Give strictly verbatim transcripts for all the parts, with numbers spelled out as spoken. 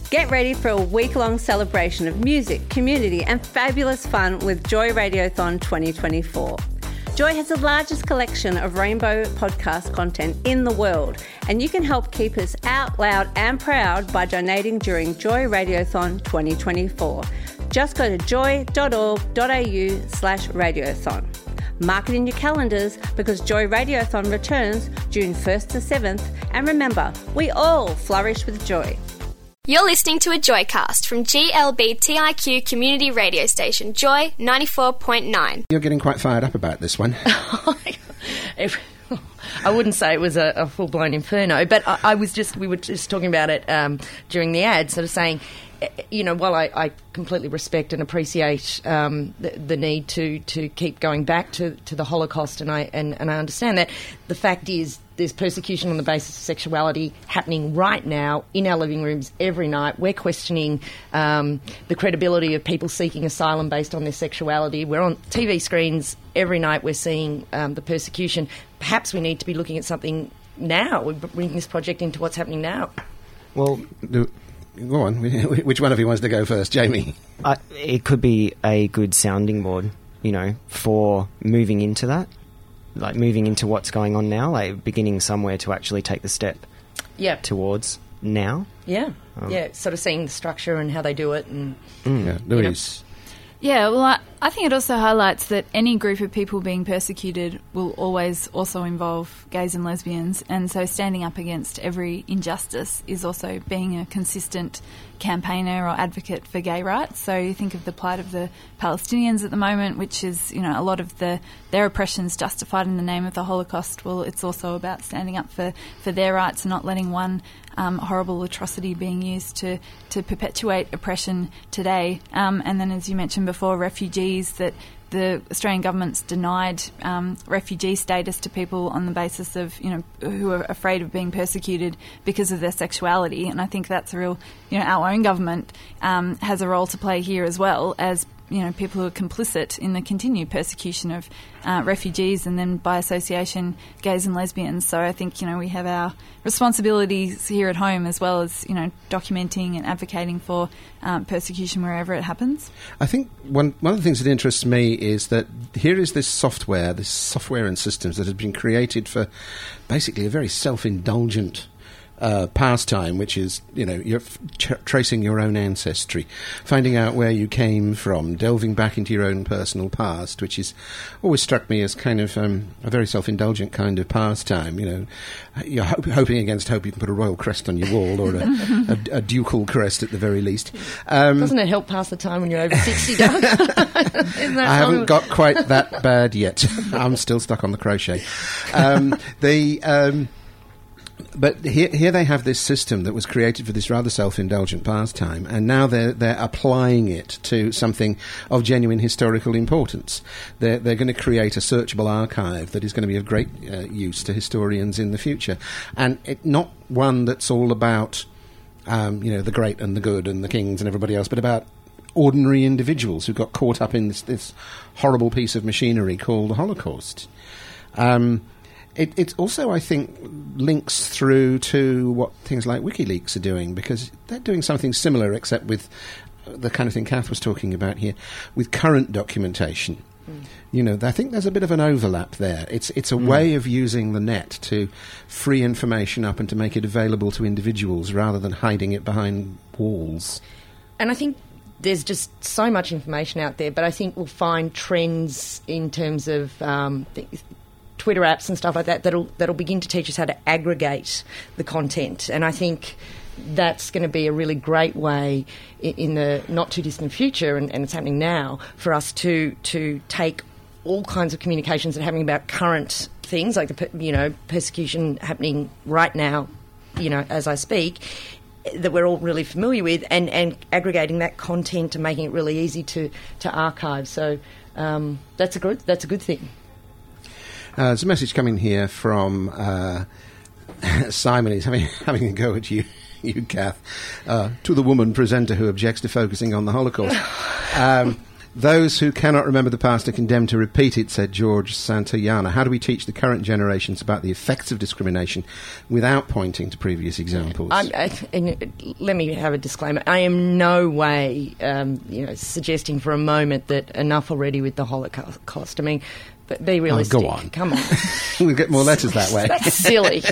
Get ready for a week-long celebration of music, community and fabulous fun with Joy Radiothon twenty twenty-four. Joy has the largest collection of rainbow podcast content in the world, and you can help keep us out loud and proud by donating during Joy Radiothon twenty twenty-four. Just go to joy.org.au slash radiothon. Mark it in your calendars because Joy Radiothon returns June first to seventh, and remember, we all flourish with joy. You're listening to a Joycast from G L B T I Q community radio station, Joy ninety-four point nine. You're getting quite fired up about this one. I wouldn't say it was a, a full-blown inferno, but I, I was just, we were just talking about it um, during the ad, sort of saying, you know, while I, I completely respect and appreciate um, the, the need to, to keep going back to, to the Holocaust, and I and, and I understand that, the fact is there's persecution on the basis of sexuality happening right now in our living rooms every night. We're questioning um, the credibility of people seeking asylum based on their sexuality. We're on T V screens every night. We're seeing um, the persecution. Perhaps we need to be looking at something now. We're bringing this project into what's happening now. Well, do, go on. Which one of you wants to go first? Jamie? Uh, it could be a good sounding board, you know, for moving into that. Like moving into what's going on now, like beginning somewhere to actually take the step yeah. towards now. Yeah, um, yeah, sort of seeing the structure and how they do it. And mm, yeah, Louise. Yeah, well, I, I think it also highlights that any group of people being persecuted will always also involve gays and lesbians, and so standing up against every injustice is also being a consistent campaigner or advocate for gay rights. So you think of the plight of the Palestinians at the moment, which is, you know, a lot of the their oppressions justified in the name of the Holocaust. Well, it's also about standing up for, for their rights and not letting one um, horrible atrocity being used to, to perpetuate oppression today. Um, and then, as you mentioned before, refugees, that the Australian government's denied um, refugee status to people on the basis of, you know, who are afraid of being persecuted because of their sexuality. And I think that's a real, you know, our own government um, has a role to play here as well as, you know, people who are complicit in the continued persecution of uh, refugees and then, by association, gays and lesbians. So I think, you know, we have our responsibilities here at home as well as, you know, documenting and advocating for um, persecution wherever it happens. I think one one of the things that interests me is that here is this software, this software and systems that has been created for basically a very self-indulgent Uh, pastime, which is, you know, you're f- tra- tracing your own ancestry, finding out where you came from, delving back into your own personal past, which is always struck me as kind of um, a very self-indulgent kind of pastime. You know, you're ho- hoping against hope you can put a royal crest on your wall, or a, a, a ducal crest at the very least. Um, Doesn't it help pass the time when you're over sixty, Doug? I haven't got quite that bad yet. I'm still stuck on the crochet. Um, the... Um, But here, here they have this system that was created for this rather self-indulgent pastime, and now they're they're applying it to something of genuine historical importance. They're they're going to create a searchable archive that is going to be of great uh, use to historians in the future, and it, not one that's all about um, you know, the great and the good and the kings and everybody else, but about ordinary individuals who got caught up in this, this horrible piece of machinery called the Holocaust. Um, It, it also, I think, links through to what things like WikiLeaks are doing, because they're doing something similar, except with the kind of thing Kath was talking about here, with current documentation. Mm. You know, I think there's a bit of an overlap there. It's it's a mm. way of using the net to free information up and to make it available to individuals rather than hiding it behind walls. And I think there's just so much information out there, but I think we'll find trends in terms of Um, th- Twitter apps and stuff like that that'll that'll begin to teach us how to aggregate the content, and I think that's going to be a really great way in, in the not too distant future, and, and it's happening now, for us to to take all kinds of communications that are happening about current things, like the you know persecution happening right now, you know as I speak, that we're all really familiar with, and, and aggregating that content and making it really easy to to archive. So um, that's a good that's a good thing. Uh, there's a message coming here from uh, Simon. He's having, having a go at you, you Kath, uh, to the woman presenter who objects to focusing on the Holocaust. Um, Those who cannot remember the past are condemned to repeat it, said George Santayana. How do we teach the current generations about the effects of discrimination without pointing to previous examples? I'm, I, and let me have a disclaimer. I am no way um, you know, suggesting for a moment that enough already with the Holocaust. I mean, but be realistic. Oh, go on. Come on. We'll get more letters that way. That's silly.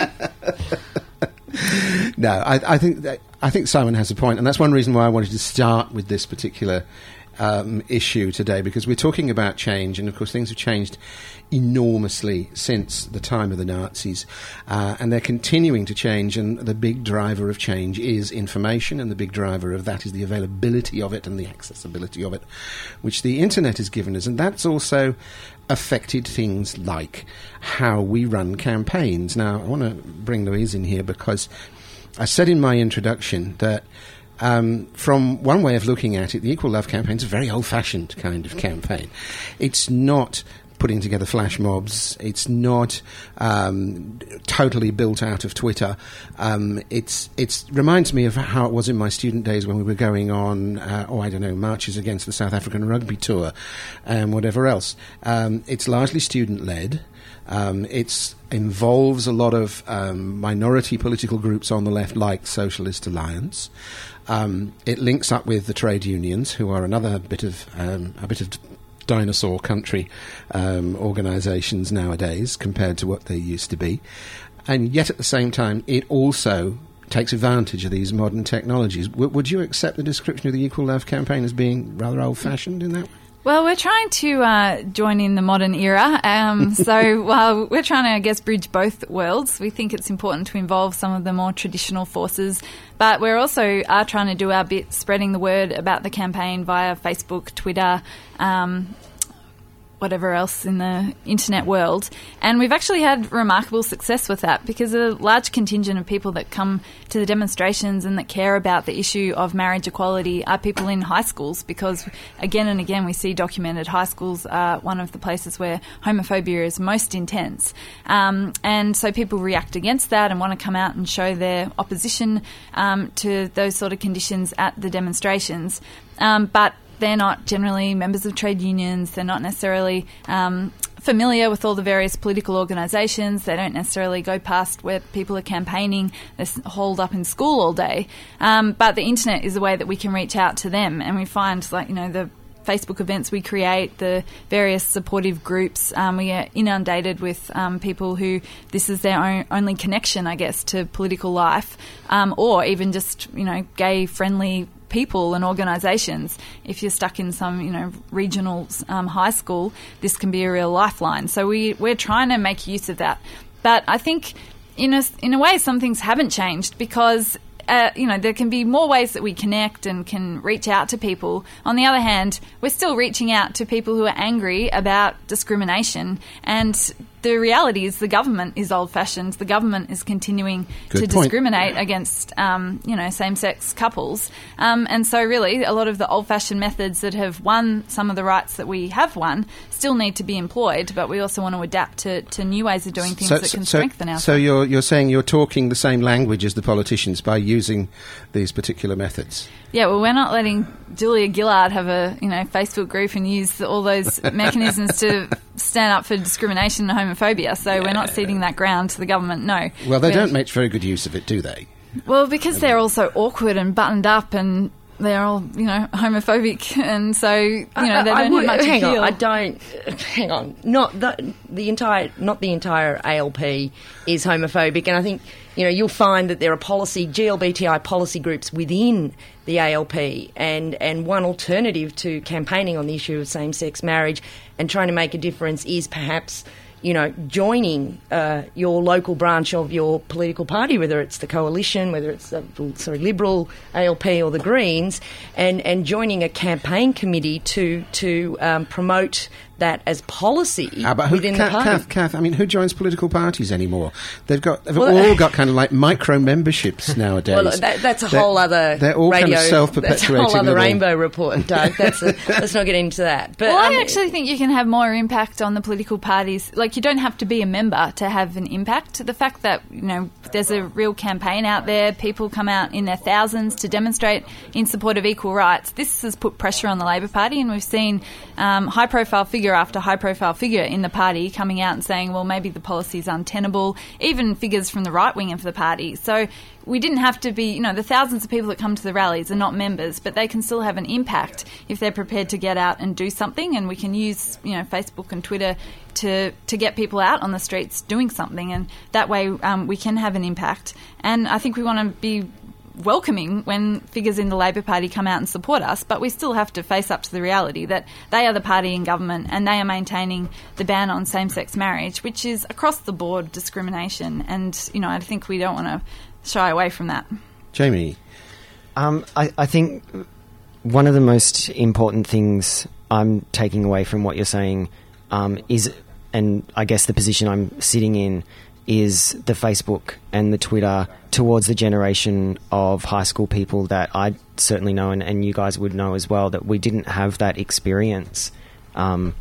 No, I, I think that, I think Simon has a point, and that's one reason why I wanted to start with this particular um, issue today, because we're talking about change, and of course things have changed enormously since the time of the Nazis, uh, and they're continuing to change, and the big driver of change is information, and the big driver of that is the availability of it and the accessibility of it, which the internet has given us, and that's also affected things like how we run campaigns. Now, I want to bring Louise in here because I said in my introduction that Um, from one way of looking at it, the Equal Love campaign is a very old-fashioned kind of campaign. It's not putting together flash mobs. It's not um, totally built out of Twitter. Um, it's it's reminds me of how it was in my student days when we were going on, uh, oh, I don't know, marches against the South African rugby tour and whatever else. Um, it's largely student-led. Um, it involves a lot of um, minority political groups on the left, like Socialist Alliance. Um, it links up with the trade unions, who are another bit of um, a bit of dinosaur country um, organisations nowadays compared to what they used to be. And yet, at the same time, it also takes advantage of these modern technologies. W- would you accept the description of the Equal Love campaign as being rather old-fashioned in that way? Well, we're trying to uh, join in the modern era. Um, so while we're trying to, I guess, bridge both worlds, we think it's important to involve some of the more traditional forces. But we're also are trying to do our bit spreading the word about the campaign via Facebook, Twitter, um, whatever else in the internet world. And we've actually had remarkable success with that, because a large contingent of people that come to the demonstrations and that care about the issue of marriage equality are people in high schools, because again and again we see documented high schools are one of the places where homophobia is most intense. Um, and so people react against that and want to come out and show their opposition um, to those sort of conditions at the demonstrations. Um, but they're not generally members of trade unions. They're not necessarily um, familiar with all the various political organisations. They don't necessarily go past where people are campaigning. They're holed up in school all day. Um, but the internet is a way that we can reach out to them, and we find, like, you know, the Facebook events we create, the various supportive groups, um, we get inundated with um, people who this is their own, only connection, I guess, to political life, um, or even just, you know, gay-friendly people and organisations. If you're stuck in some, you know, regional um, high school, this can be a real lifeline. So we, we're trying to make use of that. But I think in a, in a way some things haven't changed, because Uh, you know, there can be more ways that we connect and can reach out to people. On the other hand, we're still reaching out to people who are angry about discrimination, and the reality is the government is old-fashioned. The government is continuing Good to point. discriminate against, um, you know, same-sex couples. Um, and so really a lot of the old-fashioned methods that have won some of the rights that we have won still need to be employed, but we also want to adapt to, to new ways of doing things so, that can so, strengthen our... So you're, you're saying you're talking the same language as the politicians by using these particular methods? Yeah, well, we're not letting Julia Gillard have a, you know, Facebook group and use all those mechanisms to stand up for discrimination and homophobia. So yeah. We're not ceding that ground to the government, no. Well, they we're, don't make very good use of it, do they? Well, because they're all so awkward and buttoned up, and they're all, you know, homophobic, and so, you know, they I, I don't would, have much hang appeal. on, I don't. Hang on, not the, the entire, not the entire A L P is homophobic, and I think, you know, you'll find that there are policy G L B T I policy groups within the A L P, and and one alternative to campaigning on the issue of same-sex marriage and trying to make a difference is perhaps, you know, joining uh, your local branch of your political party, whether it's the Coalition, whether it's the sorry, Liberal, A L P or the Greens, and, and joining a campaign committee to, to um, promote that as policy ah, but who, within Kath, the party. Kath, Kath, I mean, who joins political parties anymore? They've got they've Well, all got kind of like micro memberships nowadays. Well, that, that's a they're, whole other they're all radio, kind of self-perpetuating that's a whole other little... rainbow report, Doug. That's a, let's not get into that. But well, um, I actually think you can have more impact on the political parties. Like, you don't have to be a member to have an impact. The fact that, you know, there's a real campaign out there, people come out in their thousands to demonstrate in support of equal rights. This has put pressure on the Labor Party, and we've seen um, high-profile figure after high-profile figure in the party coming out and saying, well, maybe the policy is untenable, even figures from the right wing of the party. So we didn't have to be, you know, the thousands of people that come to the rallies are not members, but they can still have an impact if they're prepared to get out and do something, and we can use, you know, Facebook and Twitter to, to get people out on the streets doing something, and that way um, we can have an impact. And I think we want to be welcoming when figures in the Labor Party come out and support us, but we still have to face up to the reality that they are the party in government and they are maintaining the ban on same-sex marriage, which is across the board discrimination, and, you know, I think we don't want to shy away from that. Jamie? Um, I, I think one of the most important things I'm taking away from what you're saying um, is, and I guess the position I'm sitting in, is the Facebook and the Twitter towards the generation of high school people that I certainly know, and, and you guys would know as well, that we didn't have that experience um,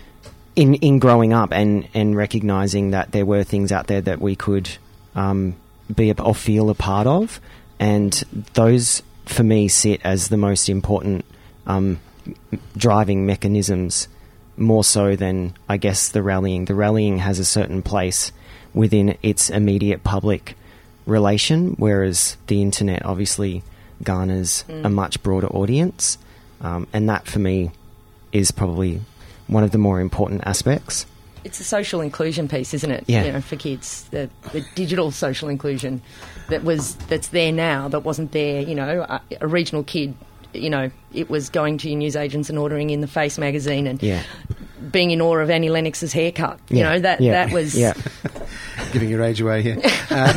in in growing up and, and recognising that there were things out there that we could um, be a, or feel a part of. And those, for me, sit as the most important um, driving mechanisms, more so than, I guess, the rallying. The rallying has a certain place within its immediate public relation, whereas the internet obviously garners mm. a much broader audience. Um, and that, for me, is probably one of the more important aspects. It's a social inclusion piece, isn't it? Yeah. You know, for kids, the, the digital social inclusion that was that's there now that wasn't there. You know, a, a regional kid, you know, it was going to your newsagents and ordering in the Face magazine and yeah. being in awe of Annie Lennox's haircut. You yeah. know, that yeah. that was yeah. Giving your age away here. Um,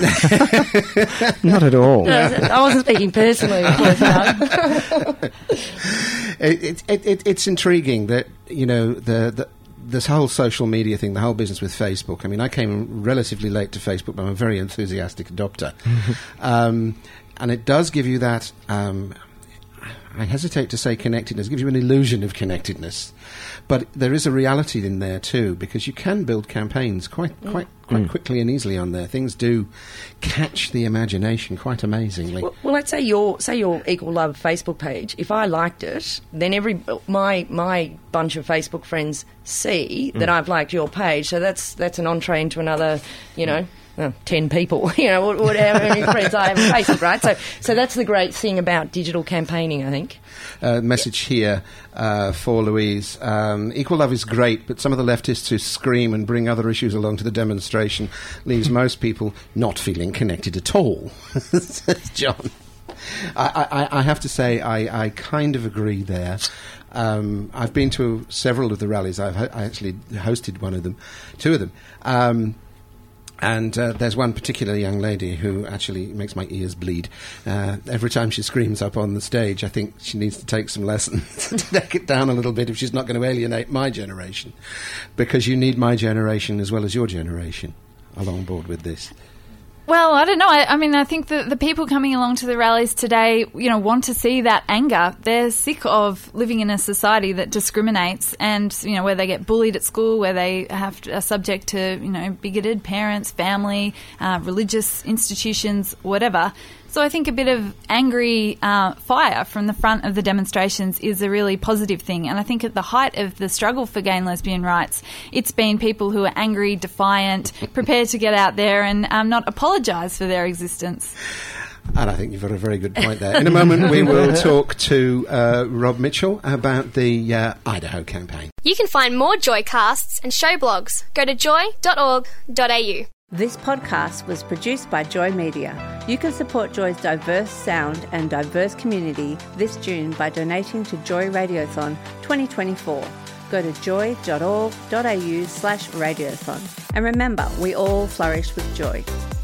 Not at all. No, I wasn't speaking personally, of course. No. it, it, it, it's intriguing that, you know, the, the this whole social media thing, the whole business with Facebook. I mean, I came relatively late to Facebook, but I'm a very enthusiastic adopter. um, and it does give you that, um, I hesitate to say connectedness, it gives you an illusion of connectedness. But there is a reality in there too, because you can build campaigns quite quite, quite mm. quickly and easily on there. Things do catch the imagination quite amazingly. Well, well, let's say your say your Equal Love Facebook page. If I liked it, then every my my bunch of Facebook friends see mm. that I've liked your page. So that's that's an entree into another, you know. Oh, ten people, you know, whatever many friends I have on Facebook, right? So, so that's the great thing about digital campaigning, I think. Uh, message here uh, for Louise. Um, Equal Love is great, but some of the leftists who scream and bring other issues along to the demonstration leaves most people not feeling connected at all. Says John. I, I, I have to say, I, I kind of agree there. Um, I've been to several of the rallies. I've ho- I actually hosted one of them, two of them. Um, And uh, there's one particular young lady who actually makes my ears bleed. Uh, every time she screams up on the stage, I think she needs to take some lessons to take it down a little bit if she's not going to alienate my generation. Because you need my generation as well as your generation along board with this. Well, I don't know. I, I mean, I think that the people coming along to the rallies today, you know, want to see that anger. They're sick of living in a society that discriminates and, you know, where they get bullied at school, where they have to, are subject to, you know, bigoted parents, family, uh, religious institutions, whatever. So I think a bit of angry uh, fire from the front of the demonstrations is a really positive thing. And I think at the height of the struggle for gay and lesbian rights, it's been people who are angry, defiant, prepared to get out there and um, not apologise for their existence. And I think you've got a very good point there. In a moment, we will talk to uh, Rob Mitchell about the uh, Idaho campaign. You can find more Joycasts and show blogs. Go to joy dot org dot a u. This podcast was produced by Joy Media. You can support Joy's diverse sound and diverse community this June by donating to Joy Radiothon twenty twenty-four. Go to joy dot org dot a u slash radiothon. And remember, we all flourish with joy.